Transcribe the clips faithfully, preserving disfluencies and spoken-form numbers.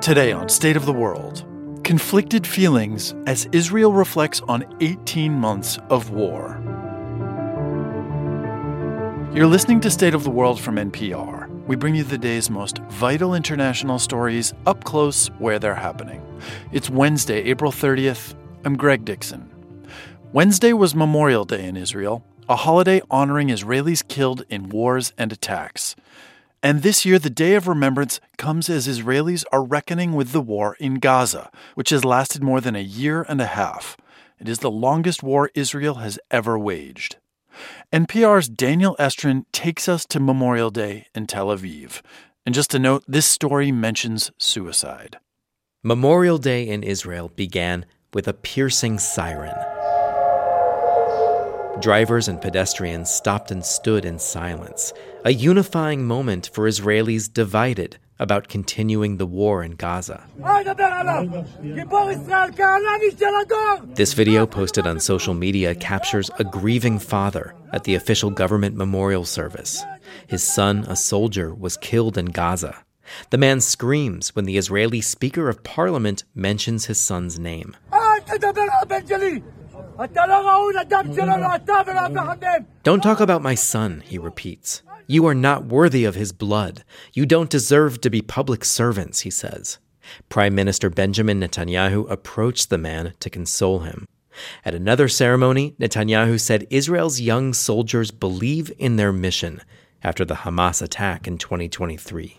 Today on State of the World, conflicted feelings as Israel reflects on eighteen months of war. You're listening to State of the World from N P R. We bring you the day's most vital international stories up close where they're happening. It's Wednesday, April thirtieth. I'm Greg Dixon. Wednesday was Memorial Day in Israel, a holiday honoring Israelis killed in wars and attacks. And this year, the Day of Remembrance comes as Israelis are reckoning with the war in Gaza, which has lasted more than a year and a half. It is the longest war Israel has ever waged. N P R's Daniel Estrin takes us to Memorial Day in Tel Aviv. And just a note, this story mentions suicide. Memorial Day in Israel began with a piercing siren. Drivers and pedestrians stopped and stood in silence, a unifying moment for Israelis divided about continuing the war in Gaza. This video posted on social media captures a grieving father at the official government memorial service. His son, a soldier, was killed in Gaza. The man screams when the Israeli Speaker of Parliament mentions his son's name. Don't talk about my son, he repeats. You are not worthy of his blood. You don't deserve to be public servants, he says. Prime Minister Benjamin Netanyahu approached the man to console him. At another ceremony, Netanyahu said Israel's young soldiers believe in their mission after the Hamas attack in twenty twenty-three.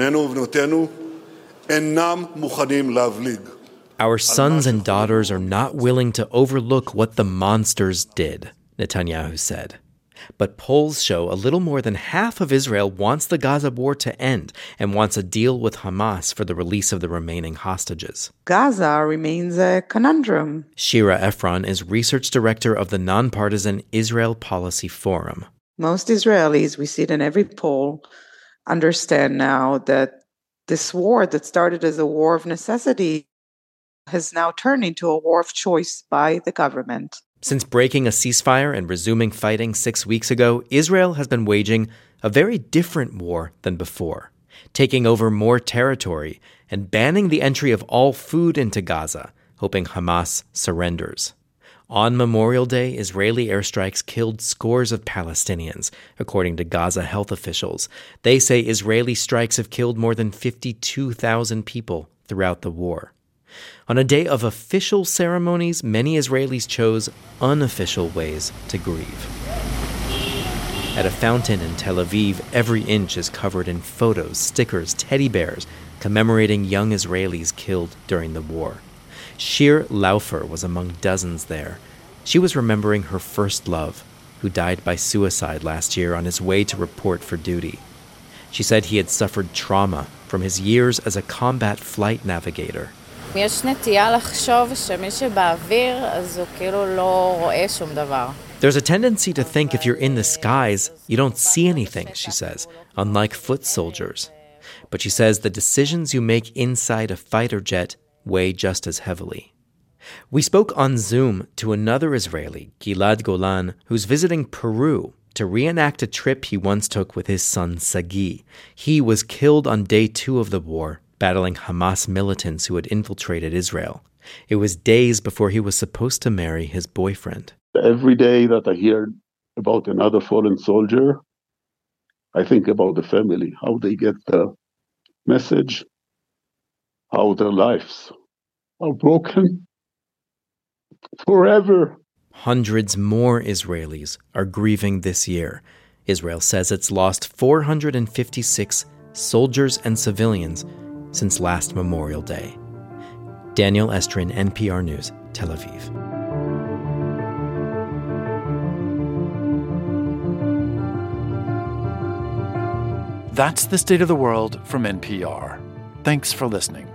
Our sons and daughters are not willing to overlook what the monsters did, Netanyahu said. But polls show a little more than half of Israel wants the Gaza war to end and wants a deal with Hamas for the release of the remaining hostages. Gaza remains a conundrum. Shira Efron is research director of the nonpartisan Israel Policy Forum. Most Israelis, we see it in every poll, understand now that this war that started as a war of necessity has now turned into a war of choice by the government. Since breaking a ceasefire and resuming fighting six weeks ago, Israel has been waging a very different war than before, taking over more territory and banning the entry of all food into Gaza, hoping Hamas surrenders. On Memorial Day, Israeli airstrikes killed scores of Palestinians, according to Gaza health officials. They say Israeli strikes have killed more than fifty-two thousand people throughout the war. On a day of official ceremonies, many Israelis chose unofficial ways to grieve. At a fountain in Tel Aviv, every inch is covered in photos, stickers, teddy bears, commemorating young Israelis killed during the war. Shir Laufer was among dozens there. She was remembering her first love, who died by suicide last year on his way to report for duty. She said he had suffered trauma from his years as a combat flight navigator. יש נטייה לחשוב שמי שבאוויר אז הוא כאילו לא רואה שום דבר. There's a tendency to think if you're in the skies, you don't see anything, she says, unlike foot soldiers. But she says the decisions you make inside a fighter jet weigh just as heavily. We spoke on Zoom to another Israeli, Gilad Golan, who's visiting Peru to reenact a trip he once took with his son Sagi. He was killed on day two of the war, battling Hamas militants who had infiltrated Israel. It was days before he was supposed to marry his boyfriend. Every day that I hear about another fallen soldier, I think about the family, how they get the message, how their lives are broken forever. Hundreds more Israelis are grieving this year. Israel says it's lost four hundred fifty-six soldiers and civilians since last Memorial Day. Daniel Estrin, N P R News, Tel Aviv. That's the State of the World from N P R. Thanks for listening.